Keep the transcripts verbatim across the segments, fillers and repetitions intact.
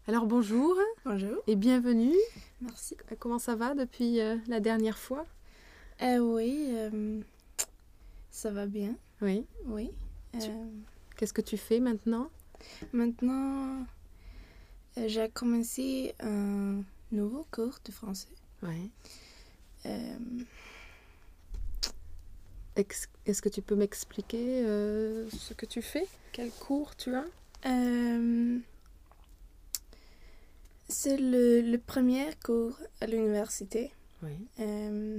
Alors bonjour Bonjour. et bienvenue. Merci. Comment ça va depuis euh, la dernière fois? Euh, oui, euh, ça va bien. Oui. Oui. Tu- Euh, Qu'est-ce que tu fais maintenant? maintenant, euh, j'ai commencé un nouveau cours de français. Oui. Euh, Ex- Est-ce que tu peux m'expliquer euh, ce que tu fais? Quel cours tu as? euh, c'est le, le premier cours à l'université. Oui. Euh,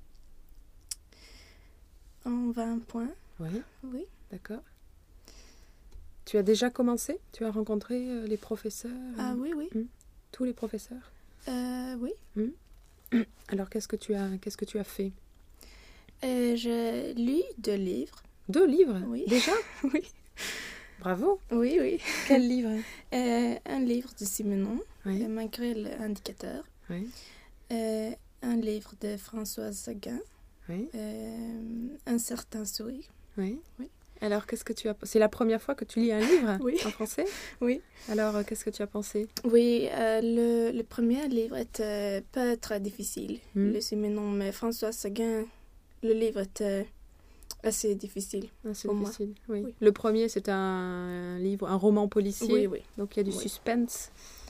en vingt points. Oui. Oui. D'accord. Tu as déjà commencé? Tu as rencontré euh, les professeurs? Ah euh, oui, oui. hmm, Tous les professeurs? Euh, oui. Alors qu'est-ce que tu as, qu'est-ce que tu as fait? Euh, j'ai lu deux livres. Deux livres? Oui. Déjà? Oui. Bravo! Oui, oui. Quel livre? Euh, un livre de Simenon, Oui. euh, Malgré l'indicateur. Oui. Euh, un livre de Françoise Sagan, Oui. euh, Un certain sourire. Oui. Oui. Alors, qu'est-ce que tu as... C'est la première fois que tu lis un livre Oui. en français? Oui. Alors, euh, qu'est-ce que tu as pensé? Oui, euh, le, le premier livre était pas très difficile, Hmm. le Simenon, mais Françoise Sagan, le livre était assez difficile. Ah, c'est pour moi. difficile, oui. Oui. Le premier, c'est un, un livre, un roman policier. Oui, oui. Donc, il y a du Oui. suspense.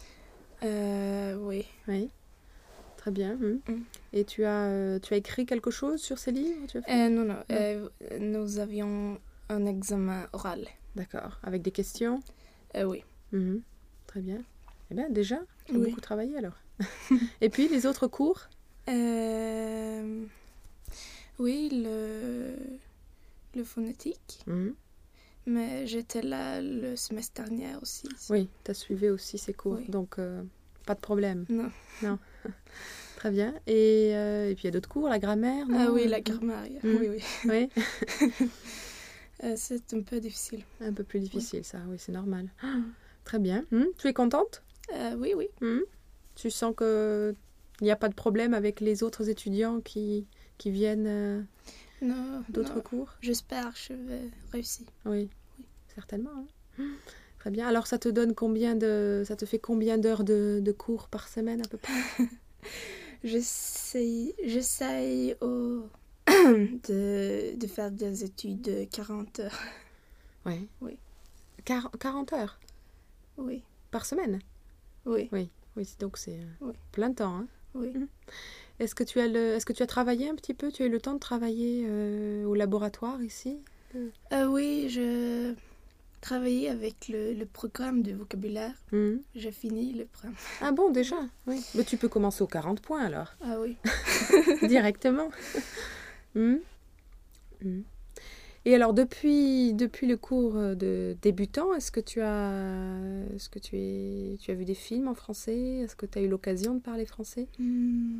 Euh, oui. Oui. Très bien. hmm. Hmm. Et tu as, euh, tu as écrit quelque chose sur ces livres? Tu as fait Euh, non, non, euh, nous avions un examen oral. D'accord. Avec des questions? Euh, oui. Mhm. Très bien. Eh bien, déjà, tu as Oui. beaucoup travaillé alors. Et puis, les autres cours? Euh, oui, le, le phonétique. Mhm. Mais j'étais là le semestre dernier aussi. Oui, tu as suivi aussi ces cours. Oui. Donc, euh, pas de problème. Non. Non. Très bien. Et, euh, et puis, il y a d'autres cours, la grammaire, non? Ah oui, la grammaire. Mm. Oui, oui. Oui. Euh, c'est un peu difficile. Un peu plus difficile, ça. Oui, c'est normal. Ah, très bien. Hmm, Tu es contente? Euh, oui, oui. Hmm Tu sens que il n'y a pas de problème avec les autres étudiants qui, qui viennent euh, Non, d'autres non. cours? J'espère que je vais réussir. Oui, Oui. certainement. hein. Hmm, Très bien. Alors, ça te donne combien de, ça te fait combien d'heures de, de cours par semaine à peu près? J'essaye, j'essaye au- de, de faire des études de quarante heures. Oui. Oui. Quar- quarante heures Oui, par semaine? oui, Oui. Oui, donc c'est euh, Oui. plein temps. hein. oui. Est-ce que tu as le, est-ce que tu as travaillé un petit peu? Tu as eu le temps de travailler euh, au laboratoire ici? Euh, oui, je travaillais avec le, le programme de vocabulaire. Hmm. J'ai fini le programme. Ah bon, déjà? Oui. Mais tu peux commencer aux quarante points alors, Ah oui. directement. Hmm. Hmm. Et alors, depuis, depuis le cours de débutant, est-ce que tu as, est-ce que tu es, tu as vu des films en français? Est-ce que tu as eu l'occasion de parler français Hmm.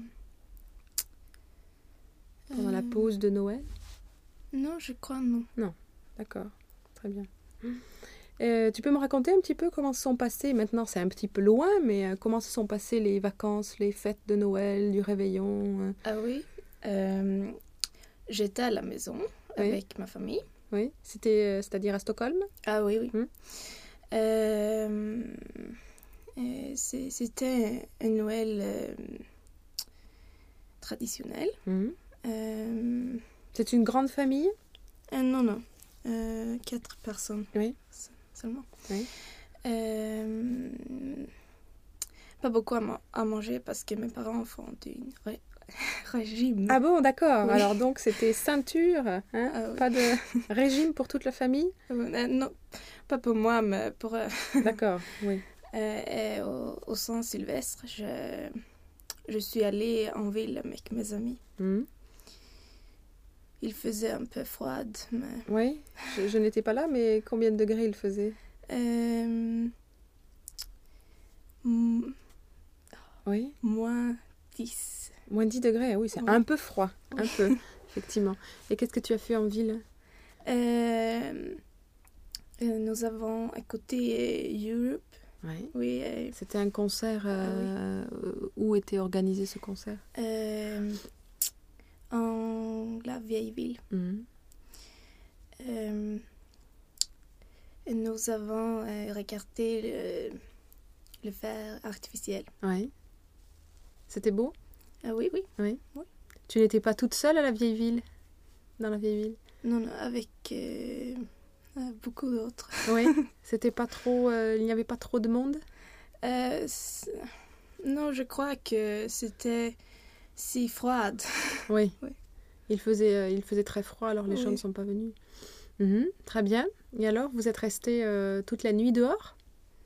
pendant la Euh, pause de Noël? Non, je crois non. D'accord, très bien. Euh, tu peux me raconter un petit peu comment se sont passées, maintenant c'est un petit peu loin, mais euh, comment se sont passées les vacances, les fêtes de Noël, du réveillon euh, Ah oui. Euh, j'étais à la maison Oui. avec ma famille. Oui, c'était, euh, c'est-à-dire à Stockholm? Ah oui, oui. Hmm. Euh, euh, c'est- c'était un Noël euh, traditionnel. Mhm. Euh, C'est une grande famille? euh, non, non. Euh, quatre personnes Oui. se- seulement. Oui. Euh, pas beaucoup à, ma- à manger parce que mes parents font une ré- régime. Ah bon, d'accord. Oui. Alors donc c'était ceinture, hein, Ah oui. pas de régime pour toute la famille? Euh, non, pas pour moi, mais pour... euh, D'accord, oui. euh, et au, au Saint-Sylvestre, je, je suis allée en ville avec mes amis. Mhm. Il faisait un peu froid, mais... Oui, je, je n'étais pas là, mais combien de degrés il faisait? Euh, m- Oui, moins dix. moins dix degrés, oui, c'est Oui. un peu froid, Oui. un peu, effectivement. Et qu'est-ce que tu as fait en ville? Euh, euh, nous avons écouté euh, Europe. Oui. Oui. euh, C'était un concert, euh, où était organisé ce concert? euh, en la vieille ville. Mhm. Euh, et nous avons euh, regardé le faire artificiel. Oui. C'était beau? Ah oui, oui. Oui. Oui. Tu n'étais pas toute seule à la vieille ville? Dans la vieille ville? Non, non, avec euh, euh, beaucoup d'autres. Oui. C'était pas trop... euh, il n'y avait pas trop de monde? Euh, non, je crois que c'était si froide. Oui. Oui. Il faisait, euh, il faisait très froid, alors les Oui. gens ne sont pas venus. Mhm, très bien. Et alors, vous êtes restés euh, toute la nuit dehors?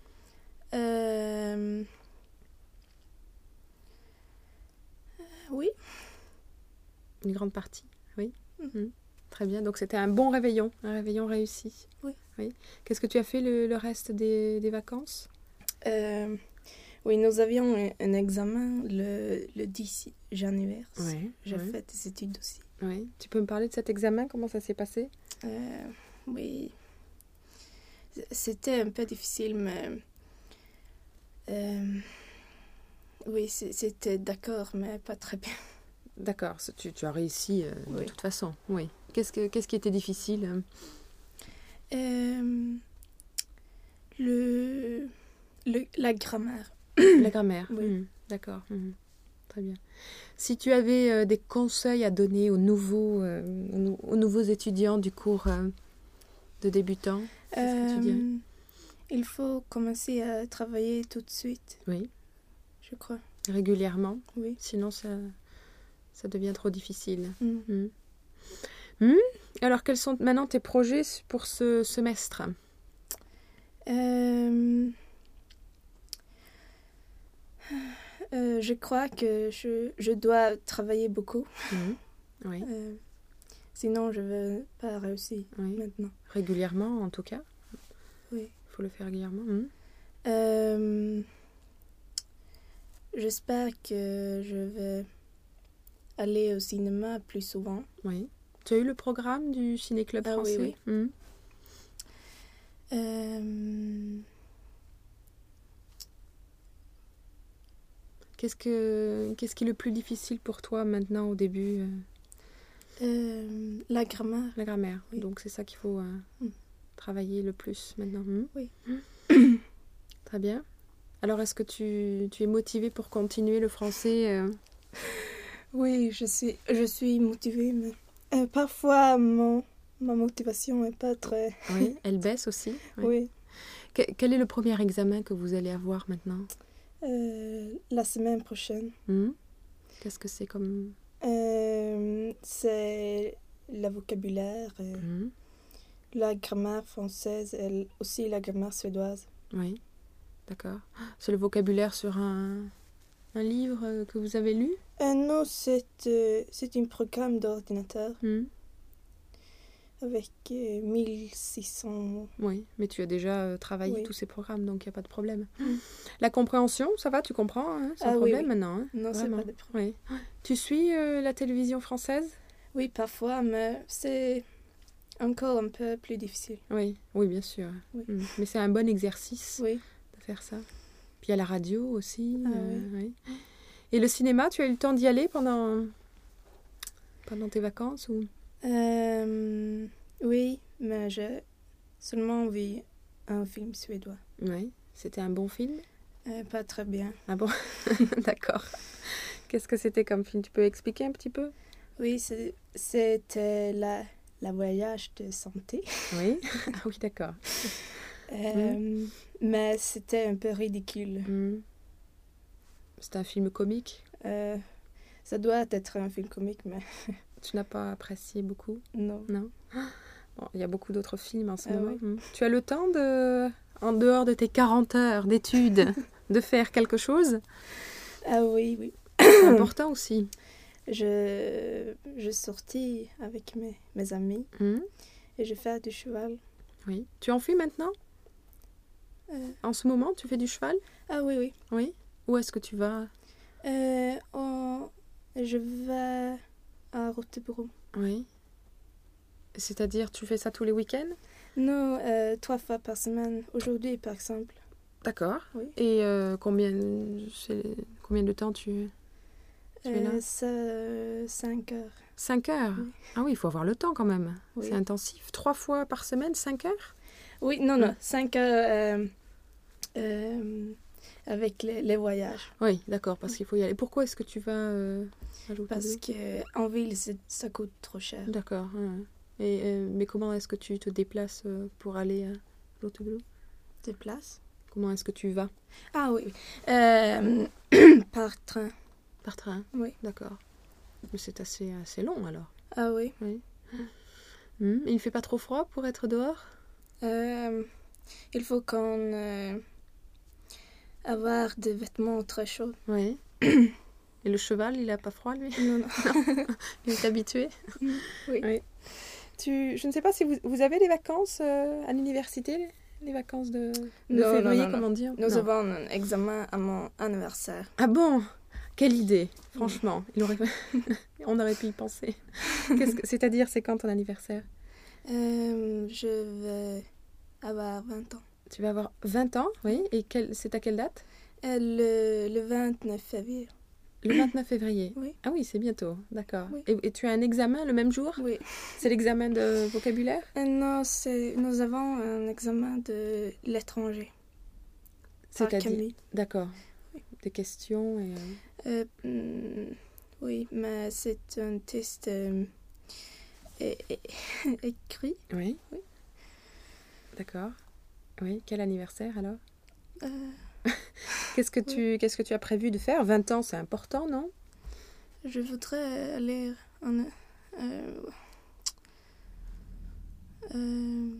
Euh... Oui. Une grande partie, oui. Mm. Mhm. Très bien. Donc, c'était un bon réveillon, un réveillon réussi. Oui. Oui. Qu'est-ce que tu as fait le, le reste des, des vacances? Euh, oui, nous avions un, un examen le, le dix janvier. Oui. J'ai oui. fait des études aussi. Oui. Tu peux me parler de cet examen? Comment ça s'est passé? Euh, oui. C'était un peu difficile, mais... Euh, oui, c'était d'accord, mais pas très bien. D'accord. Tu, tu as réussi euh, de Oui. toute façon. Oui. Qu'est-ce, que, qu'est-ce qui était difficile? Euh, le, le, la grammaire. La grammaire. Oui. Mhm. D'accord. Mhm. Très bien. Si tu avais euh, des conseils à donner aux nouveaux, euh, aux, nou- aux nouveaux étudiants du cours euh, de débutants, qu'est-ce que tu dirais? Euh, il faut commencer à travailler tout de suite, Oui, je crois. régulièrement. Oui. Sinon, ça, ça devient trop difficile. Mm. Mhm. Mhm. Alors, quels sont maintenant tes projets pour ce semestre? Euh, euh, je crois que je, je dois travailler beaucoup. Mhm. Oui, Euh, sinon, je ne vais pas réussir oui. maintenant. Régulièrement, en tout cas. Oui. Il faut le faire régulièrement. Mhm. Euh, j'espère que je vais aller au cinéma plus souvent. Oui. Tu as eu le programme du Ciné-Club Ah oui, français? oui. Mhm. Euh, Qu'est-ce que, qu'est-ce qui est le plus difficile pour toi maintenant au début? euh, euh, la grammaire. La grammaire. Oui. Donc c'est ça qu'il faut euh, Mm. travailler le plus maintenant. Hmm. Oui. Très bien. Alors est-ce que tu, tu es motivée pour continuer le français euh, Oui, je suis, je suis motivée, mais euh, parfois mon, ma motivation n'est pas très... Oui, elle baisse aussi. Oui. Oui. Que- quel est le premier examen que vous allez avoir maintenant? Euh, la semaine prochaine. Hmm. Qu'est-ce que c'est comme... Euh, c'est le vocabulaire, euh, Hmm. la grammaire française et aussi la grammaire suédoise. Oui, d'accord. C'est le vocabulaire sur un, un livre euh, que vous avez lu? Euh, non, c'est euh, c'est un programme d'ordinateur Hmm. avec euh, mille six cents... Oui, mais tu as déjà euh, travaillé Oui. tous ces programmes, donc il n'y a pas de problème. Mm. La compréhension, ça va, tu comprends, hein, sans Ah oui, problème oui. maintenant. Hein, Non, c'est vraiment. pas de problème. Oui. Tu suis euh, la télévision française? Oui, parfois, mais c'est encore un peu plus difficile. Oui, oui, bien sûr. Oui. Mm. Mais c'est un bon exercice Oui. de faire ça. Puis il y a la radio aussi. Ah euh, oui. Et le cinéma, tu as eu le temps d'y aller pendant, pendant tes vacances ou... Euh, oui, mais j'ai seulement vu un film suédois. Oui, c'était un bon film? Euh, pas très bien. Ah bon? D'accord. Qu'est-ce que c'était comme film? Tu peux expliquer un petit peu? Oui, c'est- c'était la, la voyage de santé. Oui. Ah oui, d'accord. Euh, Mais c'était un peu ridicule. Mm. C'est un film comique? Euh, ça doit être un film comique, mais Tu n'as pas apprécié beaucoup? non. Non? Bon, il y a beaucoup d'autres films en ce Ah moment. oui. Mm. Tu as le temps de, en dehors de tes quarante heures d'études, de faire quelque chose? Ah oui, oui. C'est important aussi. Je, je sortis avec mes, mes amis Mm. et je fais du cheval. Oui. Tu en fais maintenant? Euh, En ce moment, tu fais du cheval? ah oui, oui. Oui. Où est-ce que tu vas? Euh, on- je vais à Rotterdam. Oui. C'est-à-dire, tu fais ça tous les week-ends? Non, euh, trois fois par semaine. Aujourd'hui, par exemple. D'accord. Oui. Et euh, combien, c'est- combien de temps tu, tu es là? Euh, ça, euh, cinq heures. Cinq heures? Oui. Ah oui, il faut avoir le temps quand même. Oui. C'est intensif. Trois fois par semaine, cinq heures? Oui, non, non, Mm. cinq heures euh, euh, avec les, les voyages. Oui, d'accord, parce qu'il faut y aller. Pourquoi est-ce que tu vas euh, à l'autre Parce bout? qu'en ville, c'est- ça coûte trop cher. D'accord. Ouais. Et, euh, mais comment est-ce que tu te déplaces euh, pour aller à l'autre bout? Des places. Comment est-ce que tu vas? Ah oui, oui. Euh, par train. Par train? Oui. D'accord. Mais c'est assez, assez long alors. Ah oui. Oui. Hum, Il ne fait pas trop froid pour être dehors? Euh, il faut qu'on euh, avoir des vêtements très chauds. Oui. Et le cheval, il n'a pas froid lui? Non, non. Il est habitué? Oui. Oui. Tu, je ne sais pas si vous, vous avez des vacances euh, à l'université, les vacances de, de Non, février, non, non, comment dire? Nous Non. avons un examen à mon anniversaire. Ah bon? Quelle idée, franchement. Il aurait... On aurait pu y penser. Qu'est-ce que... C'est-à-dire, c'est quand ton anniversaire? Euh, je vais avoir vingt ans. Tu vas avoir vingt ans, oui. Et quel... c'est à quelle date? Euh, le, le vingt-neuf février. Le vingt-neuf février. Oui. Ah oui, c'est bientôt, d'accord. Oui. Et, et tu as un examen le même jour? Oui. C'est l'examen de vocabulaire? Euh, non, c'est, nous avons un examen de l'étranger. Par C'est-à-dire? Camille. D'accord. Oui. Des questions et... Euh, hmm, oui, mais c'est un test euh, é- é- écrit. Oui. Oui. D'accord. Oui, quel anniversaire alors? Euh, Qu'est-ce que tu, qu'est-ce que tu as prévu de faire? vingt ans, c'est important, non? je voudrais aller en... Euh, euh,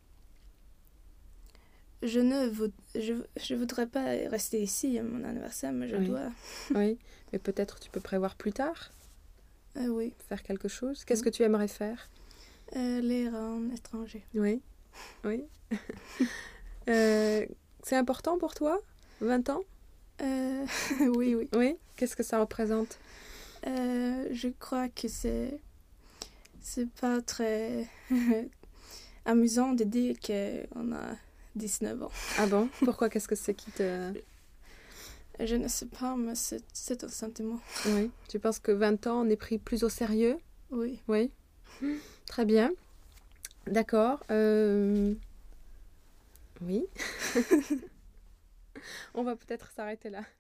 je ne voud- je, je voudrais pas rester ici à mon anniversaire, mais je Oui. dois. Oui, mais peut-être tu peux prévoir plus tard, Euh, oui, faire quelque chose. Qu'est-ce Mm. que tu aimerais faire? euh, lire en étranger. Oui, oui. Euh, c'est important pour toi, vingt ans? Euh, oui, oui. Oui. Qu'est-ce que ça représente? Euh, je crois que c'est c'est pas très amusant de dire qu'on a dix-neuf ans. Ah bon? Pourquoi? Qu'est-ce que c'est qui te... Je ne sais pas, mais c'est, c'est un sentiment. Oui. Tu penses que vingt ans, on est pris plus au sérieux? Oui. Oui. Très bien. D'accord. Euh... Oui. On va peut-être s'arrêter là.